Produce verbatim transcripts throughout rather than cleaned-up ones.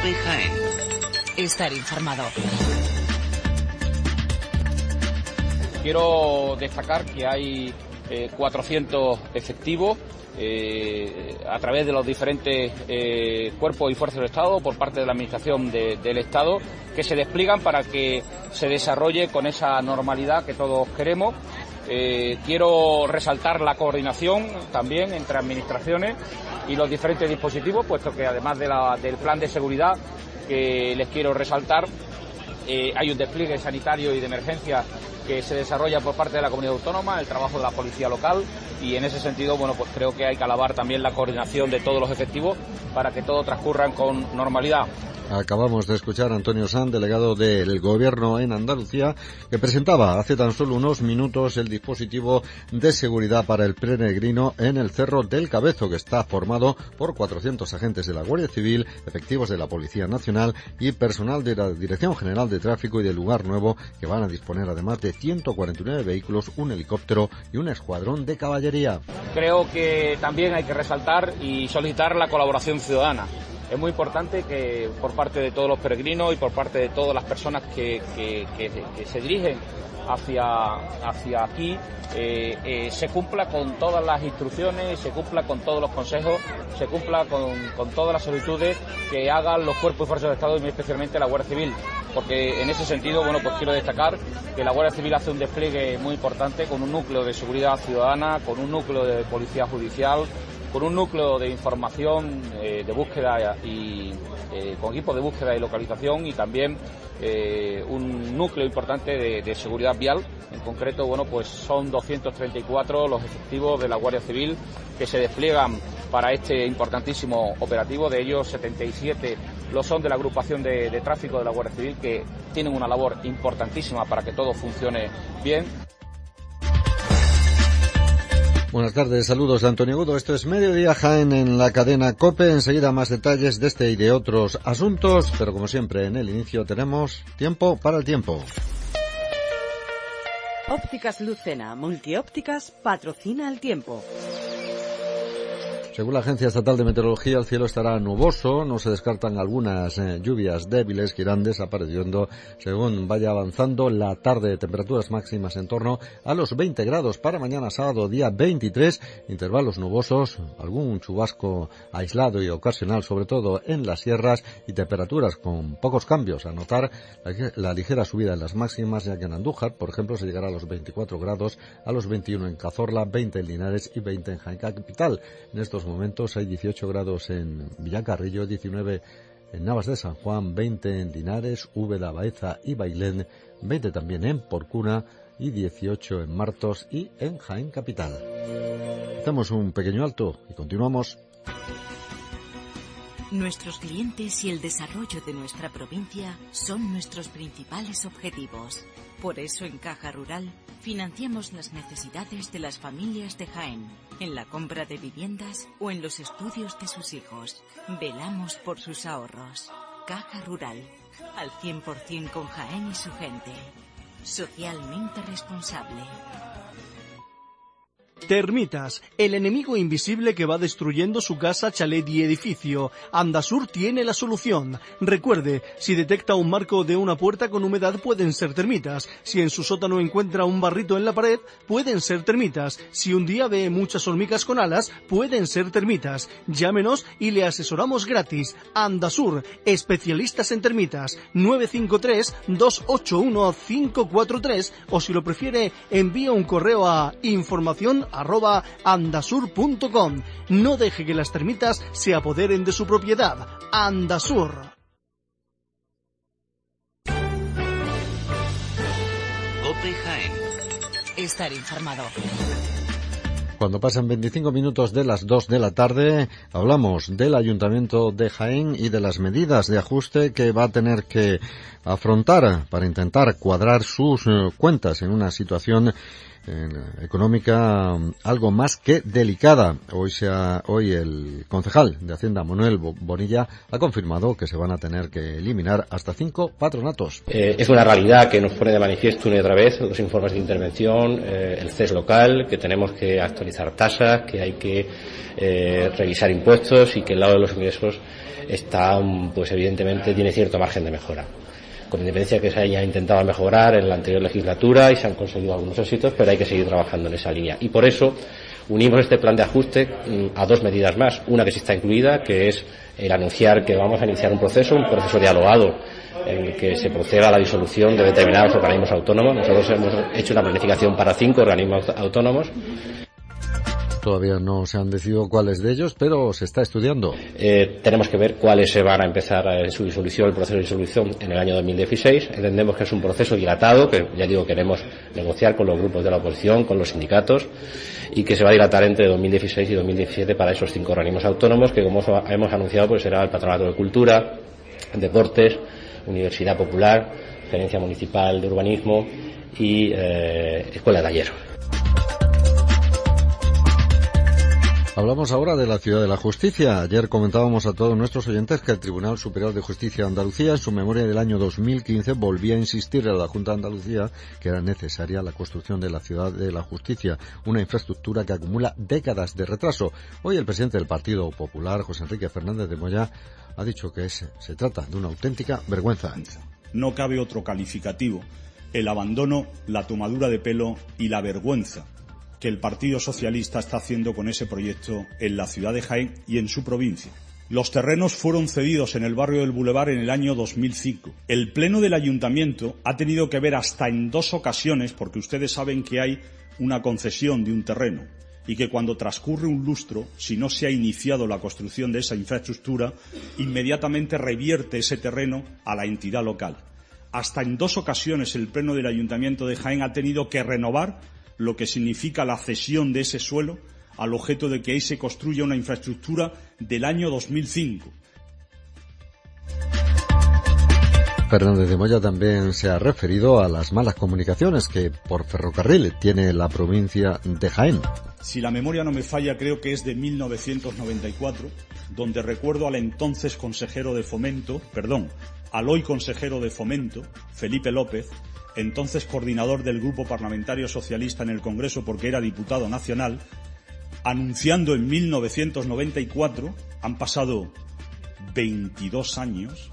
COPE Jaén. Estar informado. Quiero destacar que hay eh, cuatrocientos efectivos eh, a través de los diferentes eh, cuerpos y fuerzas del Estado por parte de la Administración de, del Estado que se despliegan para que se desarrolle con esa normalidad que todos queremos. Eh, quiero resaltar la coordinación también entre administraciones y los diferentes dispositivos, puesto que además de la, del plan de seguridad que les quiero resaltar, eh, hay un despliegue sanitario y de emergencia que se desarrolla por parte de la comunidad autónoma, el trabajo de la policía local, y en ese sentido, bueno, pues creo que hay que alabar también la coordinación de todos los efectivos para que todo transcurra con normalidad. Acabamos de escuchar a Antonio Sanz, delegado del Gobierno en Andalucía, que presentaba hace tan solo unos minutos el dispositivo de seguridad para el peregrino en el Cerro del Cabezo, que está formado por cuatrocientos agentes de la Guardia Civil, efectivos de la Policía Nacional y personal de la Dirección General de Tráfico y del Lugar Nuevo, que van a disponer además de ciento cuarenta y nueve vehículos, un helicóptero y un escuadrón de caballería. Creo que también hay que resaltar y solicitar la colaboración ciudadana. Es muy importante que por parte de todos los peregrinos y por parte de todas las personas que, que, que, que se dirigen hacia, hacia aquí, eh, eh, se cumpla con todas las instrucciones, se cumpla con todos los consejos, se cumpla con, con todas las solicitudes que hagan los cuerpos y fuerzas del Estado y muy especialmente la Guardia Civil. Porque en ese sentido, bueno, pues quiero destacar que la Guardia Civil hace un despliegue muy importante con un núcleo de seguridad ciudadana, con un núcleo de policía judicial, con un núcleo de información, eh, de búsqueda y eh, con equipos de búsqueda y localización y también eh, un núcleo importante de, de seguridad vial. En concreto, bueno, pues son doscientos treinta y cuatro los efectivos de la Guardia Civil que se despliegan para este importantísimo operativo. De ellos, setenta y siete lo son de la agrupación de, de tráfico de la Guardia Civil, que tienen una labor importantísima para que todo funcione bien. Buenas tardes, saludos de Antonio Agudo. Esto es Mediodía Jaén en la cadena COPE. Enseguida más detalles de este y de otros asuntos, pero como siempre en el inicio tenemos tiempo para el tiempo. Ópticas Lucena, multiópticas, patrocina el tiempo. Según la Agencia Estatal de Meteorología, el cielo estará nuboso, no se descartan algunas eh, lluvias débiles que irán desapareciendo según vaya avanzando la tarde. Temperaturas máximas en torno a los veinte grados para mañana sábado, día veintitrés, intervalos nubosos, algún chubasco aislado y ocasional, sobre todo en las sierras, y temperaturas con pocos cambios. A notar la, la ligera subida en las máximas, ya que en Andújar, por ejemplo, se llegará a los veinticuatro grados, a los veintiuno en Cazorla, veinte en Linares y veinte en Jaén capital. En estos momentos hay dieciocho grados en Villacarrillo, diecinueve en Navas de San Juan, veinte en Linares, Úbeda, Baeza y Bailén, veinte también en Porcuna y dieciocho en Martos y en Jaén capital. Hacemos un pequeño alto y continuamos. Nuestros clientes y el desarrollo de nuestra provincia son nuestros principales objetivos. Por eso en Caja Rural financiamos las necesidades de las familias de Jaén, en la compra de viviendas o en los estudios de sus hijos. Velamos por sus ahorros. Caja Rural, al cien por ciento con Jaén y su gente. Socialmente responsable. Termitas, el enemigo invisible que va destruyendo su casa, chalet y edificio. Andasur tiene la solución. Recuerde, si detecta un marco de una puerta con humedad, pueden ser termitas. Si en su sótano encuentra un barrito en la pared, pueden ser termitas. Si un día ve muchas hormigas con alas, pueden ser termitas. Llámenos y le asesoramos gratis. Andasur, especialistas en termitas. nueve cinco tres, dos ocho uno, cinco cuatro tres, o si lo prefiere, envía un correo a información arroba andasur punto com. No deje que las termitas se apoderen de su propiedad. Andasur. COPE Jaén. Estar informado. Cuando pasan veinticinco minutos de las dos de la tarde, hablamos del Ayuntamiento de Jaén y de las medidas de ajuste que va a tener que afrontar para intentar cuadrar sus eh, cuentas en una situación eh, económica algo más que delicada. Hoy, se ha, hoy el concejal de Hacienda, Manuel Bonilla, ha confirmado que se van a tener que eliminar hasta cinco patronatos. Eh, es una realidad que nos pone de manifiesto una y otra vez los informes de intervención, eh, el C E S local, que tenemos que actualizar tasas, que hay que eh, revisar impuestos y que el lado de los ingresos está, pues evidentemente tiene cierto margen de mejora. Con independencia de que se haya intentado mejorar en la anterior legislatura y se han conseguido algunos éxitos, pero hay que seguir trabajando en esa línea. Y por eso unimos este plan de ajuste a dos medidas más. Una que sí está incluida, que es el anunciar que vamos a iniciar un proceso, un proceso dialogado, en el que se proceda a la disolución de determinados organismos autónomos. Nosotros hemos hecho una planificación para cinco organismos autónomos. Todavía no se han decidido cuáles de ellos, pero se está estudiando. Eh, tenemos que ver cuáles se van a empezar en su disolución, el proceso de disolución en el año dos mil dieciséis. Entendemos que es un proceso dilatado, que ya digo, queremos negociar con los grupos de la oposición, con los sindicatos, y que se va a dilatar entre dos mil dieciséis y dos mil diecisiete para esos cinco organismos autónomos, que como hemos anunciado, pues será el Patronato de Cultura, Deportes, Universidad Popular, Gerencia Municipal de Urbanismo y eh, Escuela de Taller. Hablamos ahora de la Ciudad de la Justicia. Ayer comentábamos a todos nuestros oyentes que el Tribunal Superior de Justicia de Andalucía, en su memoria del año dos mil quince, volvía a insistir a la Junta de Andalucía que era necesaria la construcción de la Ciudad de la Justicia, una infraestructura que acumula décadas de retraso. Hoy el presidente del Partido Popular, José Enrique Fernández de Moya, ha dicho que es, se trata de una auténtica vergüenza. No cabe otro calificativo. El abandono, la tomadura de pelo y la vergüenza que el Partido Socialista está haciendo con ese proyecto en la ciudad de Jaén y en su provincia. Los terrenos fueron cedidos en el barrio del Boulevard en el año dos mil cinco. El Pleno del Ayuntamiento ha tenido que ver hasta en dos ocasiones, porque ustedes saben que hay una concesión de un terreno y que cuando transcurre un lustro, si no se ha iniciado la construcción de esa infraestructura, inmediatamente revierte ese terreno a la entidad local. Hasta en dos ocasiones el Pleno del Ayuntamiento de Jaén ha tenido que renovar lo que significa la cesión de ese suelo al objeto de que ahí se construya una infraestructura del año dos mil cinco. Fernández de Moya también se ha referido a las malas comunicaciones que por ferrocarril tiene la provincia de Jaén. Si la memoria no me falla, creo que es de mil novecientos noventa y cuatro, donde recuerdo al entonces consejero de Fomento, perdón, al hoy consejero de Fomento, Felipe López, entonces coordinador del Grupo Parlamentario Socialista en el Congreso porque era diputado nacional, anunciando en mil novecientos noventa y cuatro, han pasado veintidós años,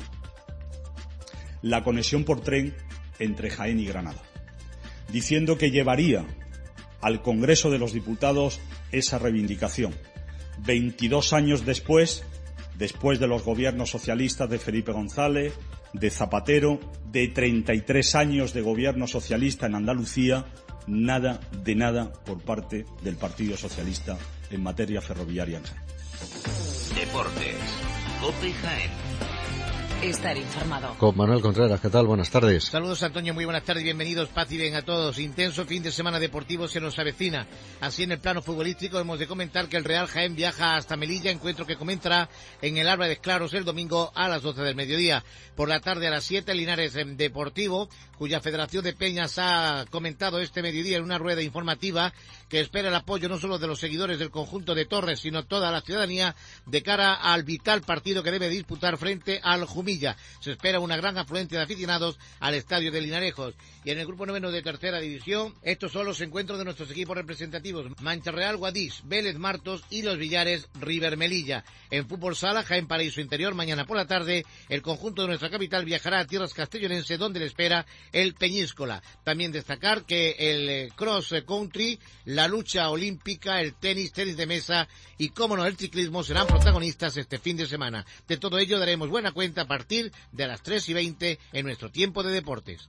la conexión por tren entre Jaén y Granada, diciendo que llevaría al Congreso de los Diputados esa reivindicación. veintidós años después, después de los gobiernos socialistas de Felipe González, de Zapatero, de treinta y tres años de gobierno socialista en Andalucía, nada de nada por parte del Partido Socialista en materia ferroviaria en Jaén. Deportes. COPE Jaén. Estar informado. Con Manuel Contreras, ¿qué tal? Buenas tardes. Saludos, Antonio, muy buenas tardes, bienvenidos, paz y bien a todos. Intenso fin de semana deportivo se nos avecina. Así, en el plano futbolístico, hemos de comentar que el Real Jaén viaja hasta Melilla, encuentro que comenzará en el Álvarez Claros el domingo a las doce del mediodía. Por la tarde a las siete, Linares Deportivo, cuya Federación de Peñas ha comentado este mediodía en una rueda informativa que espera el apoyo no solo de los seguidores del conjunto de Torres, sino toda la ciudadanía de cara al vital partido que debe disputar frente al Jumilla. Se espera una gran afluencia de aficionados al estadio de Linarejos. Y en el grupo noveno de tercera división, estos son los encuentros de nuestros equipos representativos: Mancha Real Guadix, Vélez Martos y Los Villares River Melilla. En fútbol sala, Jaén Paraíso Interior, mañana por la tarde, el conjunto de nuestra capital viajará a tierras castellonenses, donde le espera el Peñíscola. También destacar que el cross country, la lucha olímpica, el tenis, tenis de mesa y, cómo no, el ciclismo serán protagonistas este fin de semana. De todo ello daremos buena cuenta a partir de las tres y veinte en nuestro tiempo de deportes.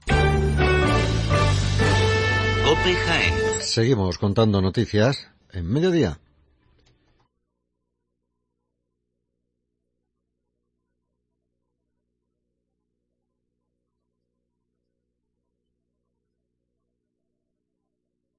COPE Jaén. Seguimos contando noticias en mediodía.